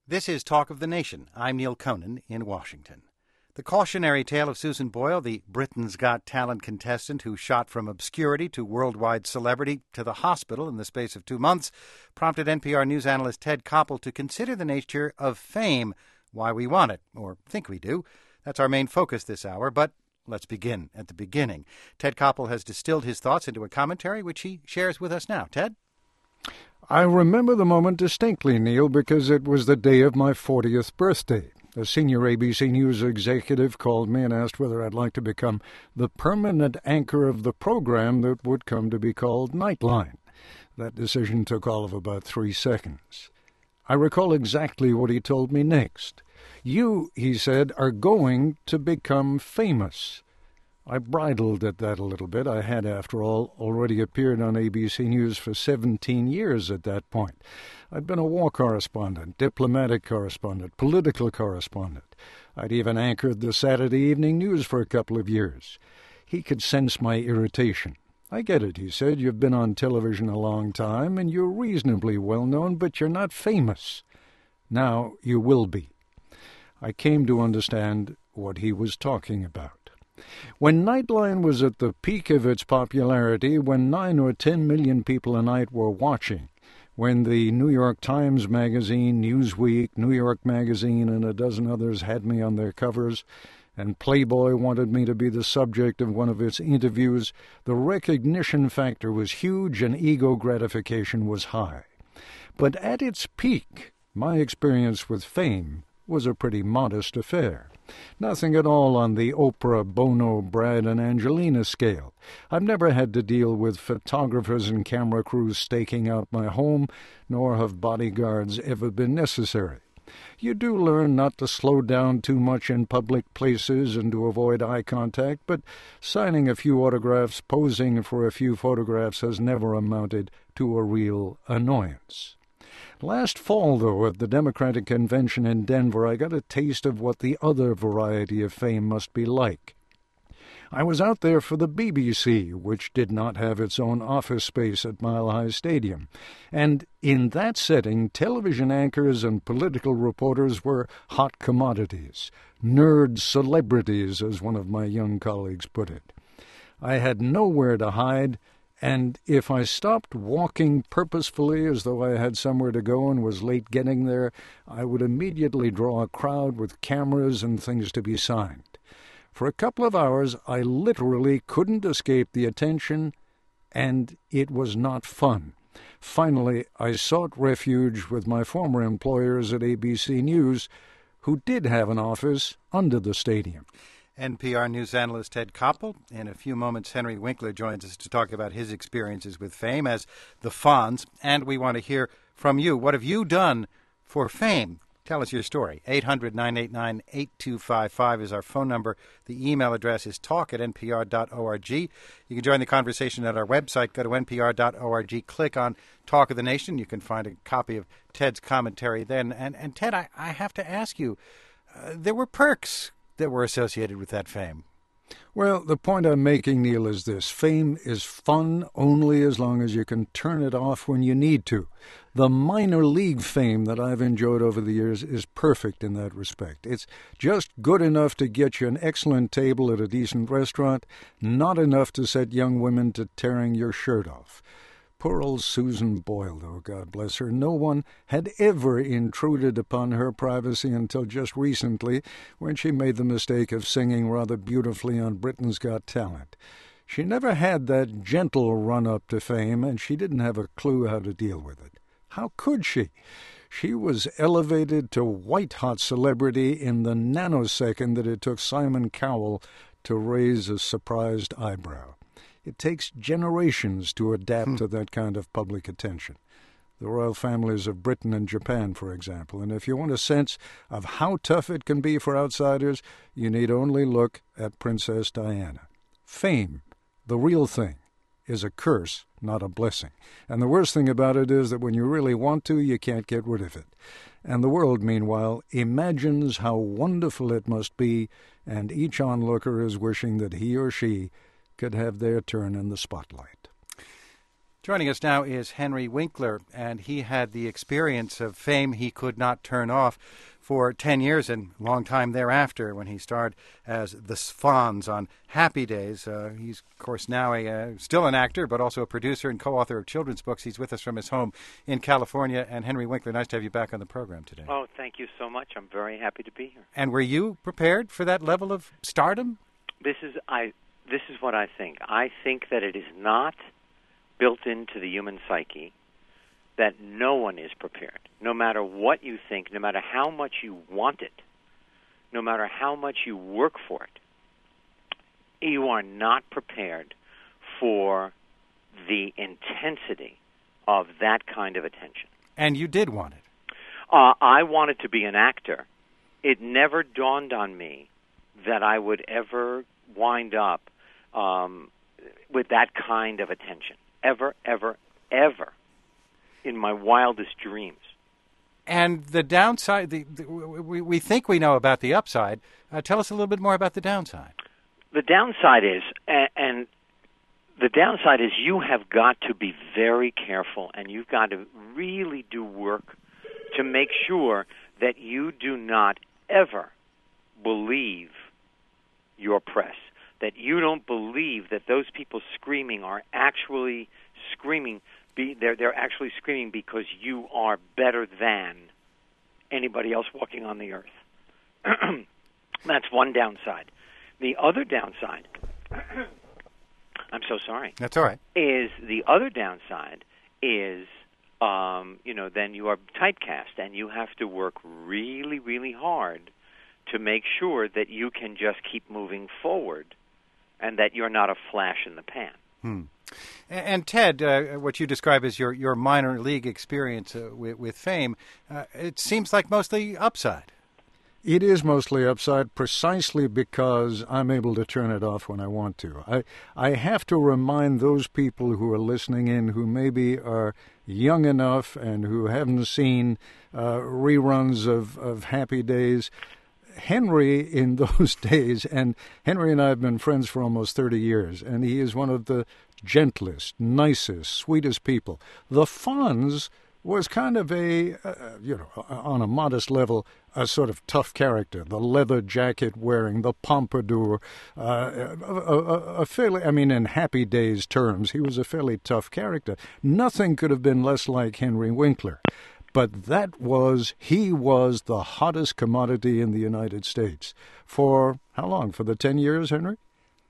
This is Talk of the Nation. I'm Neil Conan in Washington. The cautionary tale of Susan Boyle, the Britain's Got Talent contestant who shot from obscurity to worldwide celebrity to the hospital in the space of 2 months, prompted NPR news analyst Ted Koppel to consider the nature of fame, why we want it, or think we do. That's our main focus this hour, but let's begin at the beginning. Ted Koppel has distilled his thoughts into a commentary which he shares with us now. Ted? I remember the moment distinctly, Neil, because it was the day of my 40th birthday. A senior ABC News executive called me and asked whether I'd like to become the permanent anchor of the program that would come to be called Nightline. That decision took all of about 3 seconds. I recall exactly what he told me next. "You," he said, "are going to become famous." I bridled at that a little bit. I had, after all, already appeared on ABC News for 17 years at that point. I'd been a war correspondent, diplomatic correspondent, political correspondent. I'd even anchored the Saturday evening news for a couple of years. He could sense my irritation. "I get it," he said. "You've been on television a long time, and you're reasonably well known, but you're not famous. Now you will be." I came to understand what he was talking about. When Nightline was at the peak of its popularity, when 9 or 10 million people a night were watching, when the New York Times Magazine, Newsweek, New York Magazine, and a dozen others had me on their covers, and Playboy wanted me to be the subject of one of its interviews, the recognition factor was huge and ego gratification was high. But at its peak, my experience with fame was a pretty modest affair. Nothing at all on the Oprah, Bono, Brad, and Angelina scale. I've never had to deal with photographers and camera crews staking out my home, nor have bodyguards ever been necessary. You do learn not to slow down too much in public places and to avoid eye contact, but signing a few autographs, posing for a few photographs has never amounted to a real annoyance. Last fall, though, at the Democratic Convention in Denver, I got a taste of what the other variety of fame must be like. I was out there for the BBC, which did not have its own office space at Mile High Stadium, and in that setting, television anchors and political reporters were hot commodities, nerd celebrities, as one of my young colleagues put it. I had nowhere to hide, and if I stopped walking purposefully as though I had somewhere to go and was late getting there, I would immediately draw a crowd with cameras and things to be signed. For a couple of hours, I literally couldn't escape the attention, and it was not fun. Finally, I sought refuge with my former employers at ABC News, who did have an office under the stadium. NPR news analyst Ted Koppel. In a few moments, Henry Winkler joins us to talk about his experiences with fame as the Fonz, and we want to hear from you. What have you done for fame? Tell us your story. 800-989-8255 is our phone number. The email address is talk@npr.org. You can join the conversation at our website. Go to npr.org, click on Talk of the Nation. You can find a copy of Ted's commentary then. And Ted, I have to ask you, there were perks that were associated with that fame. Well, the point I'm making, Neil, is this. Fame is fun only as long as you can turn it off when you need to. The minor league fame that I've enjoyed over the years is perfect in that respect. It's just good enough to get you an excellent table at a decent restaurant, not enough to set young women to tearing your shirt off. Poor old Susan Boyle, though, God bless her. No one had ever intruded upon her privacy until just recently, when she made the mistake of singing rather beautifully on Britain's Got Talent. She never had that gentle run-up to fame, and she didn't have a clue how to deal with it. How could she? She was elevated to white-hot celebrity in the nanosecond that it took Simon Cowell to raise a surprised eyebrow. It takes generations to adapt to that kind of public attention. The royal families of Britain and Japan, for example. And if you want a sense of how tough it can be for outsiders, you need only look at Princess Diana. Fame, the real thing, is a curse, not a blessing. And the worst thing about it is that when you really want to, you can't get rid of it. And the world, meanwhile, imagines how wonderful it must be, and each onlooker is wishing that he or she could have their turn in the spotlight. Joining us now is Henry Winkler, and he had the experience of fame he could not turn off for 10 years and a long time thereafter when he starred as the Fonz on Happy Days. He's, of course, now still an actor, but also a producer and co-author of children's books. He's with us from his home in California. And Henry Winkler, nice to have you back on the program today. Oh, thank you so much. I'm very happy to be here. And were you prepared for that level of stardom? This is what I think. I think that it is not built into the human psyche that no one is prepared. No matter what you think, no matter how much you want it, no matter how much you work for it, you are not prepared for the intensity of that kind of attention. And you did want it. I wanted to be an actor. It never dawned on me that I would ever wind up with that kind of attention. Ever, ever, ever in my wildest dreams. And the downside, we think we know about the upside. Tell us a little bit more about the downside. The downside is, and the downside is you have got to be very careful, and you've got to really do work to make sure that you do not ever believe your press, that you don't believe that those people screaming are actually screaming. They're actually screaming because you are better than anybody else walking on the earth. That's one downside. The other downside, I'm so sorry. That's all right. The other downside is, then you are typecast, and you have to work really, really hard to make sure that you can just keep moving forward and that you're not a flash in the pan. And Ted, what you describe as your minor league experience with fame, it seems like mostly upside. It is mostly upside precisely because I'm able to turn it off when I want to. I have to remind those people who are listening in who maybe are young enough and who haven't seen reruns of Happy Days. Henry in those days, and Henry and I have been friends for almost 30 years, and he is one of the gentlest, nicest, sweetest people. The Fonz was kind of on a modest level, a sort of tough character. The leather jacket wearing, the pompadour, a fairly, in Happy Days terms, he was a fairly tough character. Nothing could have been less like Henry Winkler. But he was the hottest commodity in the United States. For how long? For the 10 years, Henry?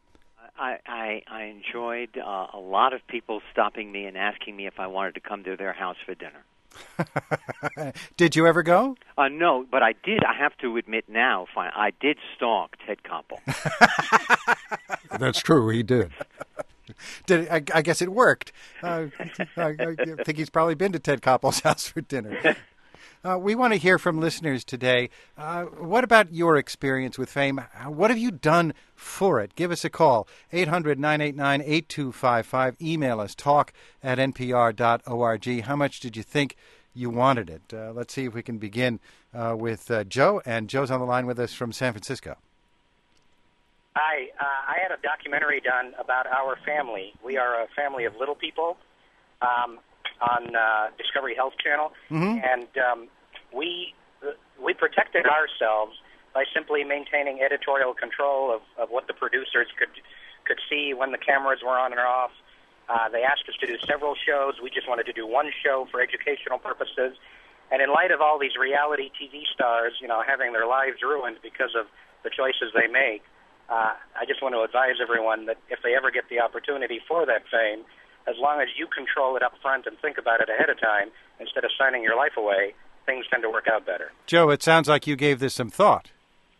I enjoyed a lot of people stopping me and asking me if I wanted to come to their house for dinner. Did you ever go? No, but I did. I have to admit now, I did stalk Ted Koppel. That's true, he did. I guess it worked. I think he's probably been to Ted Koppel's house for dinner. We want to hear from listeners today. What about your experience with fame? What have you done for it? Give us a call, 800-989-8255. Email us, talk@npr.org. How much did you think you wanted it? Let's see if we can begin with Joe. And Joe's on the line with us from San Francisco. Hi. I had a documentary done about our family. We are a family of little people on Discovery Health Channel, and we protected ourselves by simply maintaining editorial control of what the producers could see when the cameras were on and off. They asked us to do several shows. We just wanted to do one show for educational purposes. And in light of all these reality TV stars, having their lives ruined because of the choices they make, I just want to advise everyone that if they ever get the opportunity for that fame, as long as you control it up front and think about it ahead of time, instead of signing your life away, things tend to work out better. Joe, it sounds like you gave this some thought.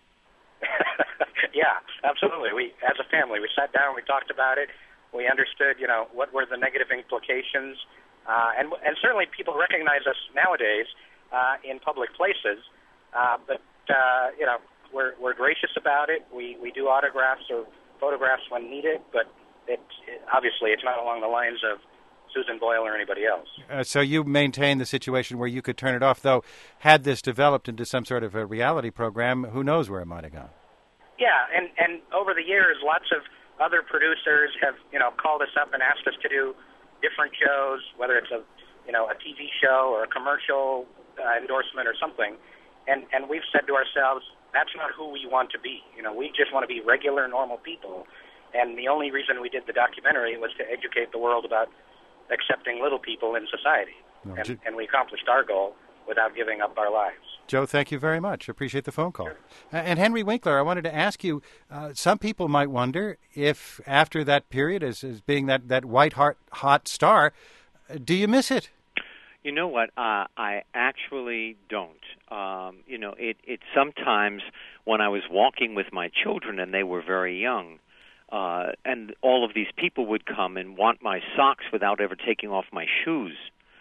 Yeah, absolutely. We, as a family, we sat down, we talked about it, we understood, what were the negative implications, and certainly people recognize us nowadays in public places, but we're gracious about it. We do autographs or photographs when needed, but obviously it's not along the lines of Susan Boyle or anybody else. So you maintain the situation where you could turn it off, though had this developed into some sort of a reality program, who knows where it might have gone? Yeah, and over the years, lots of other producers have, called us up and asked us to do different shows, whether it's a TV show or a commercial endorsement or something, and we've said to ourselves, that's not who we want to be. We just want to be regular, normal people, and the only reason we did the documentary was to educate the world about accepting little people in society, and we accomplished our goal without giving up our lives. Joe, thank you very much. Appreciate the phone call. Sure. And Henry Winkler, I wanted to ask you, some people might wonder if after that period, as being that white-hot star, do you miss it? You know what? I actually don't. It sometimes when I was walking with my children and they were very young, and all of these people would come and want my socks without ever taking off my shoes,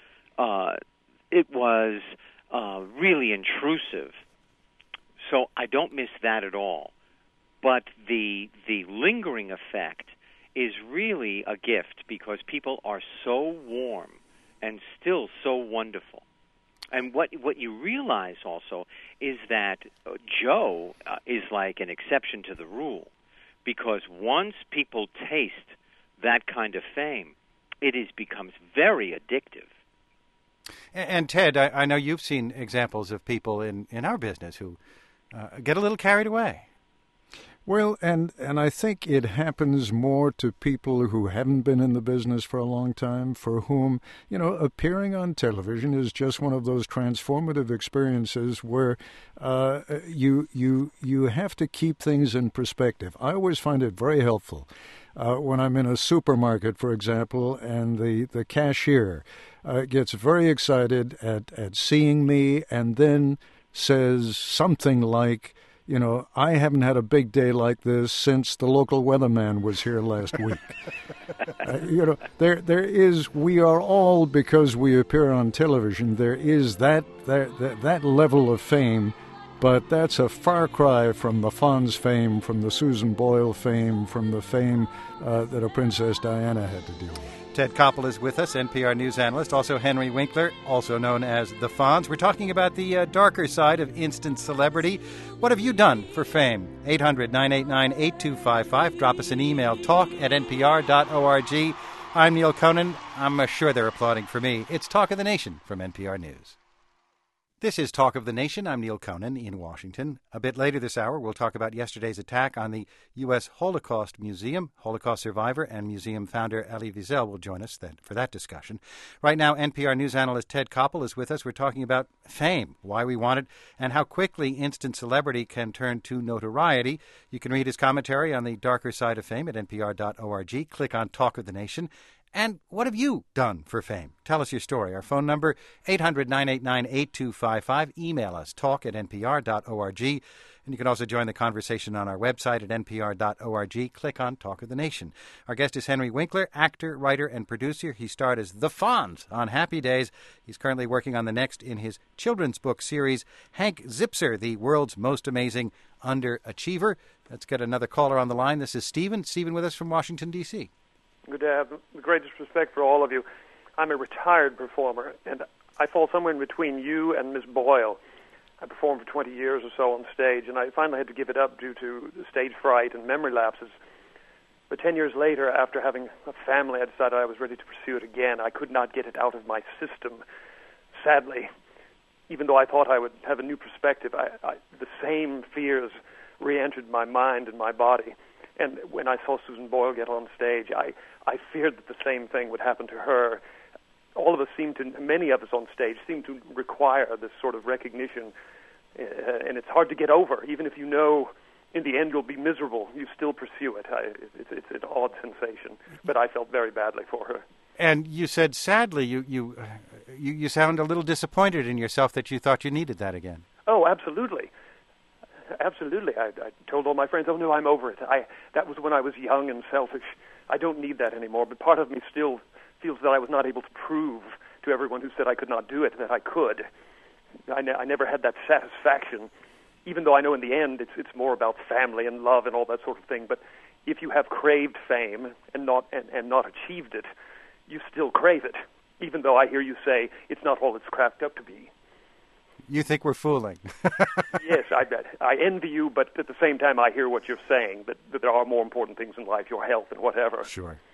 it was really intrusive. So I don't miss that at all. But the lingering effect is really a gift because people are so warm and still so wonderful. And what you realize also is that Joe is like an exception to the rule, because once people taste that kind of fame, becomes very addictive. And Ted, I know you've seen examples of people in our business who get a little carried away. Well, and I think it happens more to people who haven't been in the business for a long time, for whom, appearing on television is just one of those transformative experiences where you have to keep things in perspective. I always find it very helpful when I'm in a supermarket, for example, and the cashier gets very excited at seeing me and then says something like, I haven't had a big day like this since the local weatherman was here last week. There is, we are all, because we appear on television, there is that level of fame, but that's a far cry from the Fonz fame, from the Susan Boyle fame, from the fame that a Princess Diana had to deal with. Ted Koppel is with us, NPR news analyst. Also Henry Winkler, also known as the Fonz. We're talking about the darker side of instant celebrity. What have you done for fame? 800-989-8255. Drop us an email, talk@npr.org. I'm Neil Conan. I'm sure they're applauding for me. It's Talk of the Nation from NPR News. This is Talk of the Nation. I'm Neil Conan in Washington. A bit later this hour, we'll talk about yesterday's attack on the U.S. Holocaust Museum. Holocaust survivor and museum founder Elie Wiesel will join us for that discussion. Right now, NPR news analyst Ted Koppel is with us. We're talking about fame, why we want it, and how quickly instant celebrity can turn to notoriety. You can read his commentary on the darker side of fame at npr.org. Click on Talk of the Nation. And what have you done for fame? Tell us your story. Our phone number, 800-989-8255. Email us, talk@npr.org. And you can also join the conversation on our website at npr.org. Click on Talk of the Nation. Our guest is Henry Winkler, actor, writer, and producer. He starred as the Fonz on Happy Days. He's currently working on the next in his children's book series, Hank Zipzer, the world's most amazing underachiever. Let's get another caller on the line. This is Stephen. Stephen with us from Washington, D.C. Good to have the greatest respect for all of you. I'm a retired performer, and I fall somewhere in between you and Miss Boyle. I performed for 20 years or so on stage, and I finally had to give it up due to stage fright and memory lapses. But 10 years later, after having a family, I decided I was ready to pursue it again. I could not get it out of my system. Sadly, even though I thought I would have a new perspective, the same fears re-entered my mind and my body. And when I saw Susan Boyle get on stage, I feared that the same thing would happen to her. All of us many of us on stage seem to require this sort of recognition, and it's hard to get over. Even if you know in the end you'll be miserable, you still pursue it. It's an odd sensation, but I felt very badly for her. And you said, sadly, you sound a little disappointed in yourself that you thought you needed that again. Oh, absolutely. Absolutely. I told all my friends, oh, no, I'm over it. That was when I was young and selfish. I don't need that anymore. But part of me still feels that I was not able to prove to everyone who said I could not do it that I could. I never had that satisfaction, even though I know in the end it's more about family and love and all that sort of thing. But if you have craved fame and not achieved it, you still crave it, even though I hear you say it's not all it's cracked up to be. You think we're fooling. Yes, I envy you, but at the same time I hear what you're saying, that there are more important things in life, your health and whatever. Sure.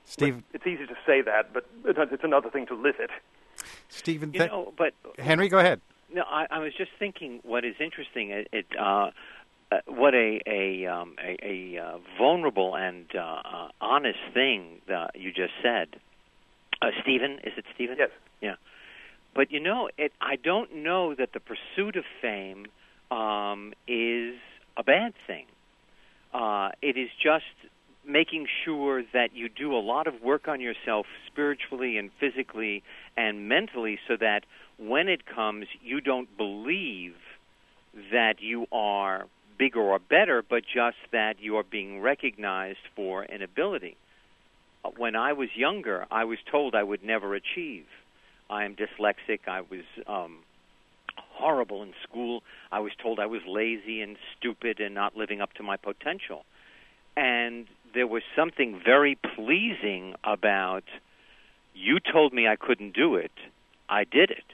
Steve, it's easy to say that, but it's another thing to live it. Stephen, but Henry, go ahead. No, I was just thinking. What is interesting? What a vulnerable and honest thing that you just said, Stephen. Is it Stephen? Yes. Yeah. But I don't know that the pursuit of fame is a bad thing. It is just making sure that you do a lot of work on yourself spiritually and physically and mentally so that when it comes, you don't believe that you are bigger or better, but just that you are being recognized for an ability. When I was younger, I was told I would never achieve. I am dyslexic. I was horrible in school. I was told I was lazy and stupid and not living up to my potential. And there was something very pleasing about, you told me I couldn't do it. I did it.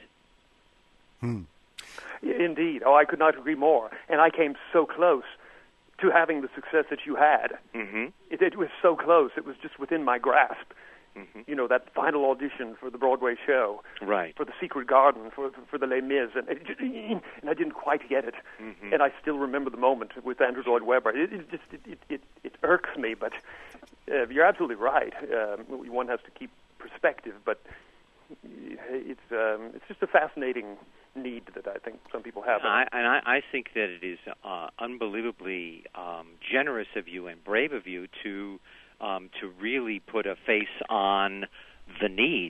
Indeed. Oh, I could not agree more. And I came so close to having the success that you had. Mm-hmm. It was so close. It was just within my grasp. Mm-hmm. That final audition for the Broadway show, right? For the Secret Garden, for the Les Mis, and I didn't quite get it. Mm-hmm. And I still remember the moment with Andrew Lloyd Webber. It irks me, but you're absolutely right. One has to keep perspective, but it's just a fascinating need that I think some people have. I think that it is unbelievably generous of you and brave of you to really put a face on the need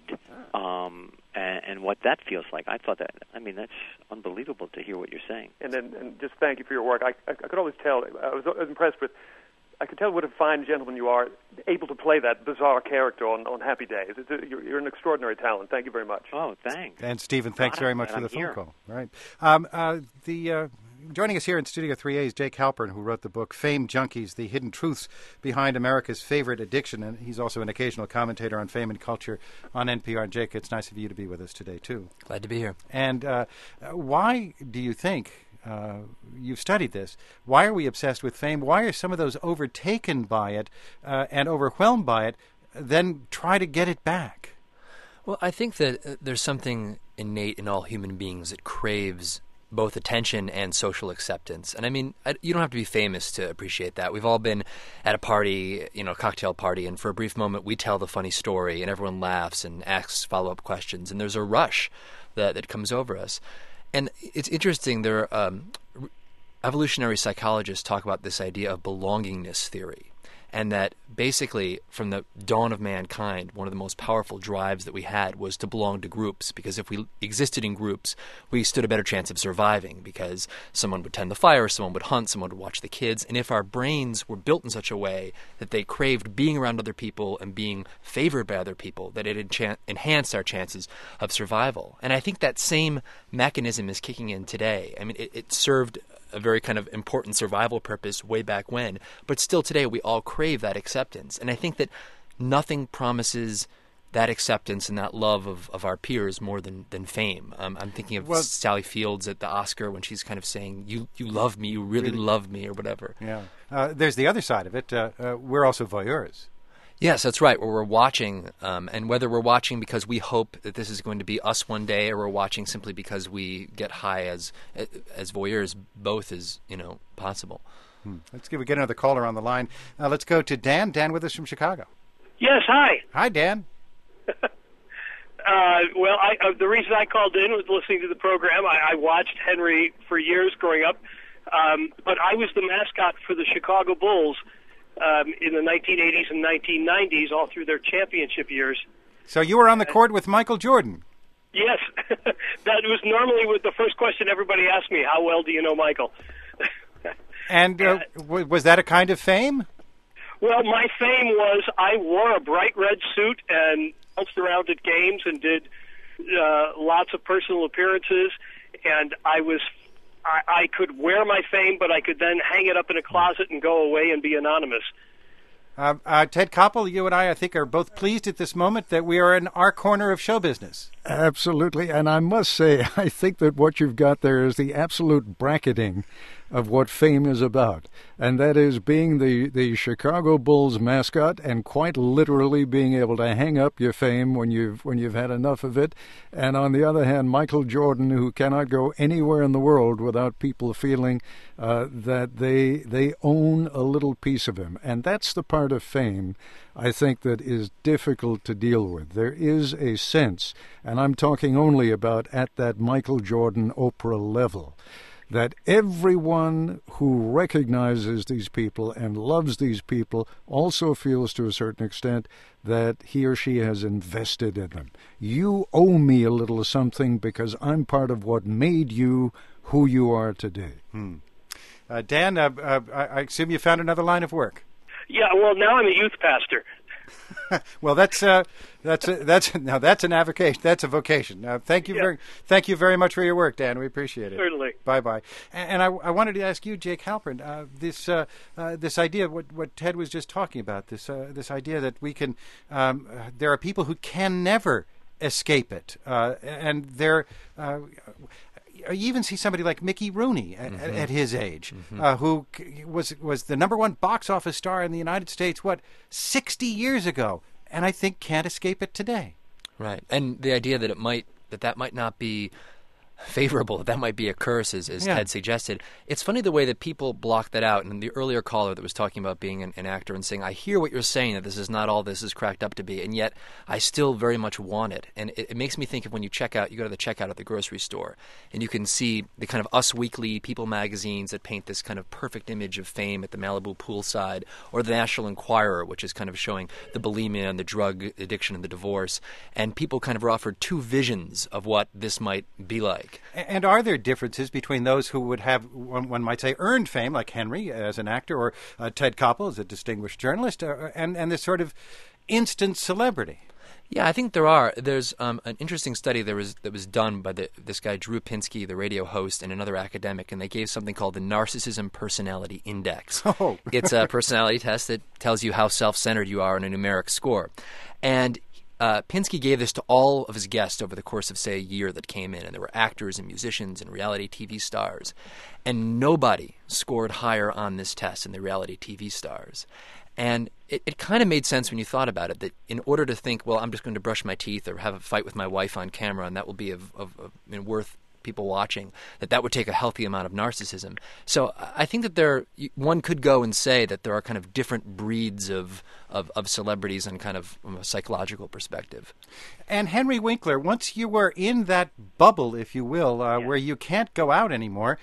and what that feels like. I thought that. I mean, that's unbelievable to hear what you're saying. And just thank you for your work. I could always tell. I was impressed with. I could tell what a fine gentleman you are, able to play that bizarre character on Happy Days. You're an extraordinary talent. Thank you very much. Oh, thanks. And Stephen, thanks very much for the phone call. Right. Joining us here in Studio 3A is Jake Halpern, who wrote the book Fame Junkies, The Hidden Truths Behind America's Favorite Addiction. And he's also an occasional commentator on fame and culture on NPR. And Jake, it's nice of you to be with us today, too. Glad to be here. And why do you think, you've studied this, why are we obsessed with fame? Why are some of those overtaken by it and overwhelmed by it, then try to get it back? Well, I think that there's something innate in all human beings that craves both attention and social acceptance. And I mean, you don't have to be famous to appreciate that. We've all been at a party, a cocktail party, and for a brief moment we tell the funny story and everyone laughs and asks follow-up questions, and there's a rush that comes over us. And it's interesting, there are evolutionary psychologists talk about this idea of belongingness theory. And that basically, from the dawn of mankind, one of the most powerful drives that we had was to belong to groups, because if we existed in groups, we stood a better chance of surviving, because someone would tend the fire, someone would hunt, someone would watch the kids. And if our brains were built in such a way that they craved being around other people and being favored by other people, that it enhanced our chances of survival. And I think that same mechanism is kicking in today. I mean, it served a very kind of important survival purpose way back when. But still today we all crave that acceptance. And I think that nothing promises that acceptance and that love of our peers more than fame. I'm thinking of Sally Fields at the Oscar when she's kind of saying, you love me, you really love me, or whatever. Yeah. There's the other side of it. We're also voyeurs. Yes, that's right, where we're watching, and whether we're watching because we hope that this is going to be us one day, or we're watching simply because we get high as voyeurs, both is, possible. Let's get another caller on the line. Let's go to Dan. Dan with us from Chicago. Yes, hi. Hi, Dan. The reason I called in was listening to the program. I watched Henry for years growing up, but I was the mascot for the Chicago Bulls in the 1980s and 1990s, all through their championship years. So you were on the court with Michael Jordan? Yes. That was normally the first question everybody asked me, how well do you know Michael? And was that a kind of fame? Well, my fame was I wore a bright red suit and bounced around at games and did lots of personal appearances, and I could wear my fame, but I could then hang it up in a closet and go away and be anonymous. Ted Koppel, you and I think, are both pleased at this moment that we are in our corner of show business. Absolutely. And I must say, I think that what you've got there is the absolute bracketing of what fame is about, and that is being the Chicago Bulls mascot and quite literally being able to hang up your fame when you've had enough of it. And on the other hand, Michael Jordan, who cannot go anywhere in the world without people feeling that they own a little piece of him. And that's the part of fame, I think, that is difficult to deal with. There is a sense, and I'm talking only about at that Michael Jordan Oprah level, that everyone who recognizes these people and loves these people also feels to a certain extent that he or she has invested in them. You owe me a little something because I'm part of what made you who you are today. Dan, I assume you found another line of work. Yeah, well, now I'm a youth pastor. Well, that's an avocation. That's a vocation. Thank you very much for your work, Dan. We appreciate it. Certainly. Bye. And I wanted to ask you, Jake Halpern, this idea, what Ted was just talking about, this idea that we can, there are people who can never escape it, and there. You even see somebody like Mickey Rooney at his age, who was the number one box office star in the United States, 60 years ago, and I think can't escape it today. Right, and the idea that that might not be favorable, that might be a curse, as Ted suggested. It's funny the way that people block that out. And the earlier caller that was talking about being an actor and saying, I hear what you're saying, that this is not all this is cracked up to be, and yet I still very much want it. And it makes me think of when you check out, you go to the checkout at the grocery store, and you can see the kind of Us Weekly, People magazines that paint this kind of perfect image of fame at the Malibu poolside, or the National Enquirer, which is kind of showing the bulimia and the drug addiction and the divorce. And people kind of are offered two visions of what this might be like. And are there differences between those who would have, one might say, earned fame, like Henry as an actor, or Ted Koppel as a distinguished journalist, and this sort of instant celebrity? Yeah, I think there are. There's an interesting study that was done by this guy Drew Pinsky, the radio host, and another academic, and they gave something called the Narcissism Personality Index. Oh. It's a personality test that tells you how self-centered you are in a numeric score. And Pinsky gave this to all of his guests over the course of, say, a year that came in, and there were actors and musicians and reality TV stars, and nobody scored higher on this test than the reality TV stars. And it kind of made sense when you thought about it, that in order to think, well, I'm just going to brush my teeth or have a fight with my wife on camera, and that will be worth people watching, that would take a healthy amount of narcissism. So I think that one could go and say that there are kind of different breeds of celebrities and kind of from a psychological perspective. And Henry Winkler, once you were in that bubble, if you will, where you can't go out anymore,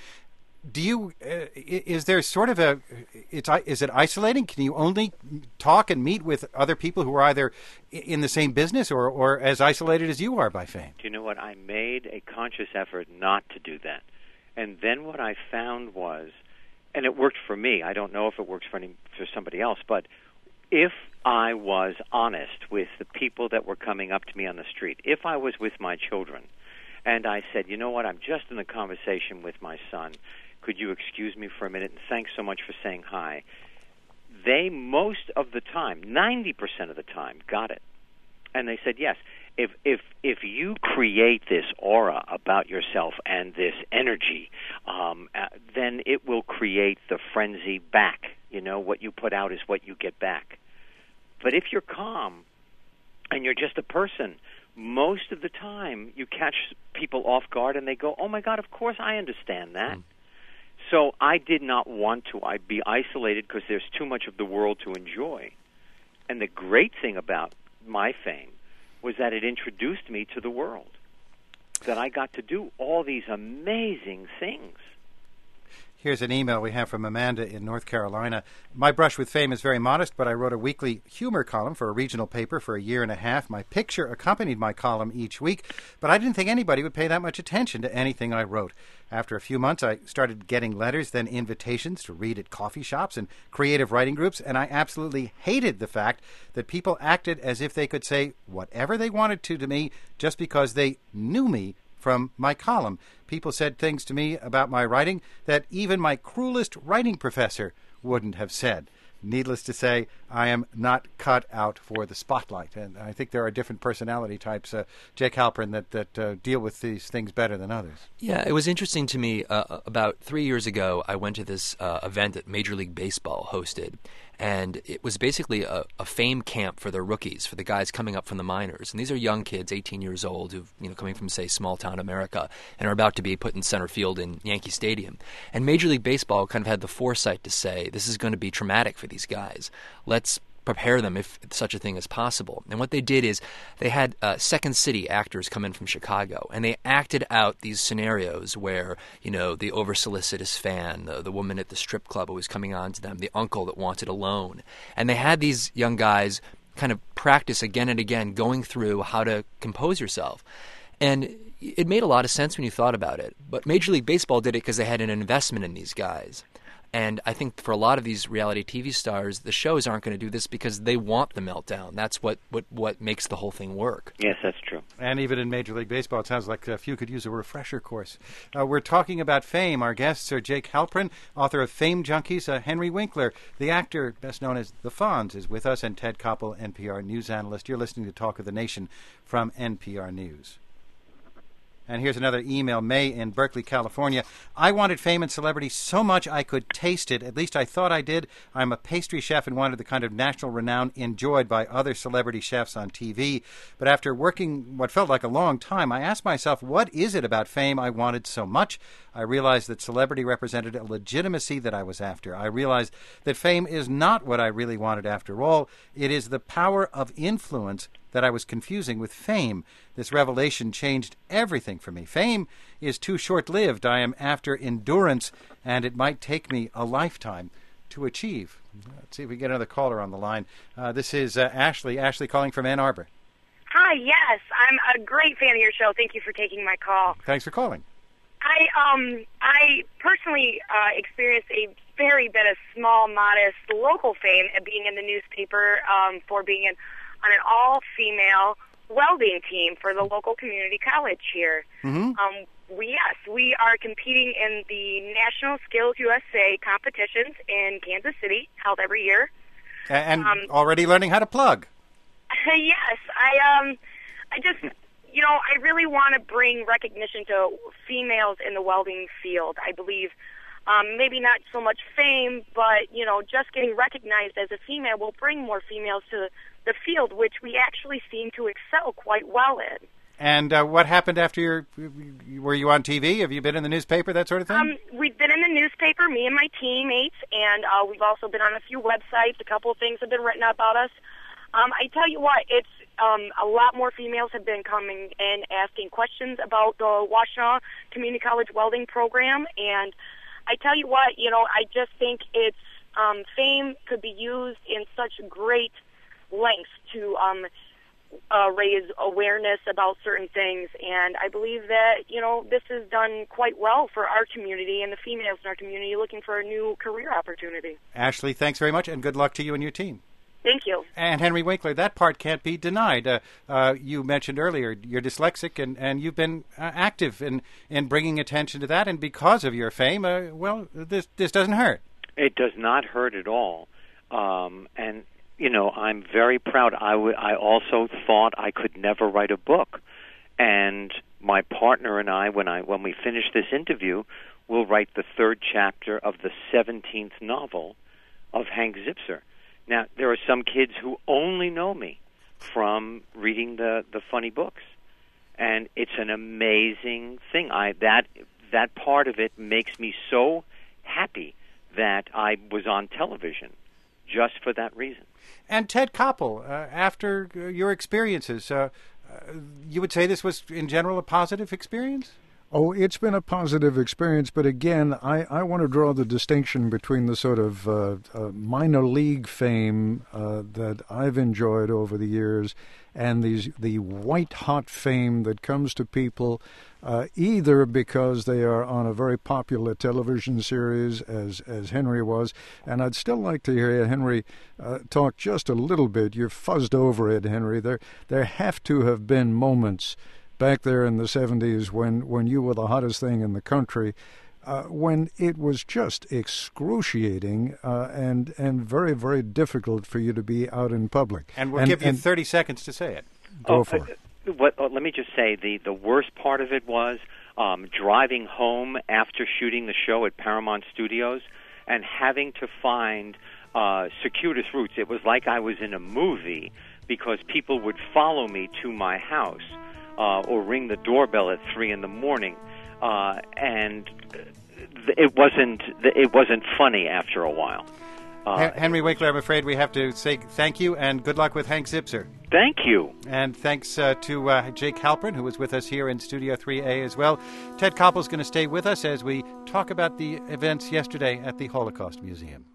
is there sort of is it isolating? Can you only talk and meet with other people who are either in the same business or as isolated as you are by fame? Do you know what? I made a conscious effort not to do that. And then what I found was, and it worked for me, I don't know if it works for somebody else, but if I was honest with the people that were coming up to me on the street, if I was with my children, and I said, you know what, I'm just in a conversation with my son, could you excuse me for a minute, and thanks so much for saying hi. They, most of the time, 90% of the time, got it. And they said, yes, if you create this aura about yourself and this energy, then it will create the frenzy back. You know, what you put out is what you get back. But if you're calm and you're just a person, most of the time you catch people off guard and they go, oh, my God, of course I understand that. So I did not want to be isolated because there's too much of the world to enjoy. And the great thing about my fame was that it introduced me to the world, that I got to do all these amazing things. Here's an email we have from Amanda in North Carolina. My brush with fame is very modest, but I wrote a weekly humor column for a regional paper for a year and a half. My picture accompanied my column each week, but I didn't think anybody would pay that much attention to anything I wrote. After a few months, I started getting letters, then invitations to read at coffee shops and creative writing groups, and I absolutely hated the fact that people acted as if they could say whatever they wanted to me just because they knew me from my column. People said things to me about my writing that even my cruelest writing professor wouldn't have said. Needless to say, I am not cut out for the spotlight. And I think there are different personality types, Jake Halpern, that deal with these things better than others. Yeah, it was interesting to me. About 3 years ago, I went to this event that Major League Baseball hosted. And it was basically a fame camp for their rookies, for the guys coming up from the minors. And these are young kids, 18 years old, who've coming from, say, small-town America, and are about to be put in center field in Yankee Stadium. And Major League Baseball kind of had the foresight to say, this is going to be traumatic for these guys. Let's prepare them if such a thing is possible. And what they did is they had Second City actors come in from Chicago, and they acted out these scenarios where, the over-solicitous fan, the woman at the strip club who was coming on to them, the uncle that wanted a loan. And they had these young guys kind of practice again and again going through how to compose yourself. And it made a lot of sense when you thought about it. But Major League Baseball did it because they had an investment in these guys. And I think for a lot of these reality TV stars, the shows aren't going to do this because they want the meltdown. That's what makes the whole thing work. Yes, that's true. And even in Major League Baseball, it sounds like a few could use a refresher course. We're talking about Fame. Our guests are Jake Halpern, author of Fame Junkies. Henry Winkler, the actor best known as The Fonz, is with us, and Ted Koppel, NPR news analyst. You're listening to Talk of the Nation from NPR News. And here's another email. May in Berkeley, California. I wanted fame and celebrity so much I could taste it. At least I thought I did. I'm a pastry chef and wanted the kind of national renown enjoyed by other celebrity chefs on TV. But after working what felt like a long time, I asked myself, what is it about fame I wanted so much? I realized that celebrity represented a legitimacy that I was after. I realized that fame is not what I really wanted after all. It is the power of influence that I was confusing with fame. This revelation changed everything for me. Fame is too short-lived. I am after endurance, and it might take me a lifetime to achieve. Let's see if we get another caller on the line. This is Ashley. Ashley calling from Ann Arbor. Hi, yes. I'm a great fan of your show. Thank you for taking my call. Thanks for calling. I personally experienced a very bit of small, modest local fame at being in the newspaper for being on an all-female welding team for the local community college here. Mm-hmm. We are competing in the National Skills USA competitions in Kansas City, held every year. And already learning how to plug. Yes, I just, I really want to bring recognition to females in the welding field. I believe maybe not so much fame, but, just getting recognized as a female will bring more females to the field, which we actually seem to excel quite well in. And what happened after were you on TV? Have you been in the newspaper, that sort of thing? We've been in the newspaper, me and my teammates, and we've also been on a few websites. A couple of things have been written about us. I tell you what, it's a lot more females have been coming and asking questions about the Washtenaw Community College welding program, and I tell you what, I just think it's fame could be used in such great lengths to raise awareness about certain things, and I believe that this is done quite well for our community and the females in our community looking for a new career opportunity. Ashley, thanks very much, and good luck to you and your team. Thank you. And Henry Winkler, that part can't be denied. You mentioned earlier you're dyslexic, and you've been active in bringing attention to that, and because of your fame, this doesn't hurt. It does not hurt at all, and I'm very proud. I also thought I could never write a book, and my partner and I, when we finish this interview, will write the third chapter of the 17th novel of Hank Zipzer. Now, there are some kids who only know me from reading the funny books, and it's an amazing thing. That part of it makes me so happy that I was on television just for that reason. And Ted Koppel, after your experiences, you would say this was, in general, a positive experience? Oh, it's been a positive experience, but again, I want to draw the distinction between the sort of minor league fame that I've enjoyed over the years and the white-hot fame that comes to people either because they are on a very popular television series, as Henry was, and I'd still like to hear Henry talk just a little bit. You're fuzzed over it, Henry. There have to have been moments back there in the 70s when you were the hottest thing in the country, when it was just excruciating and very, very difficult for you to be out in public. And we'll give you 30 seconds to say it. Go for it. Let me just say the worst part of it was driving home after shooting the show at Paramount Studios and having to find circuitous routes. It was like I was in a movie because people would follow me to my house or ring the doorbell at 3 in the morning, and it wasn't funny after a while. Henry Winkler, I'm afraid we have to say thank you and good luck with Hank Zipzer. Thank you. And thanks to Jake Halpern, who was with us here in Studio 3A as well. Ted Koppel's going to stay with us as we talk about the events yesterday at the Holocaust Museum.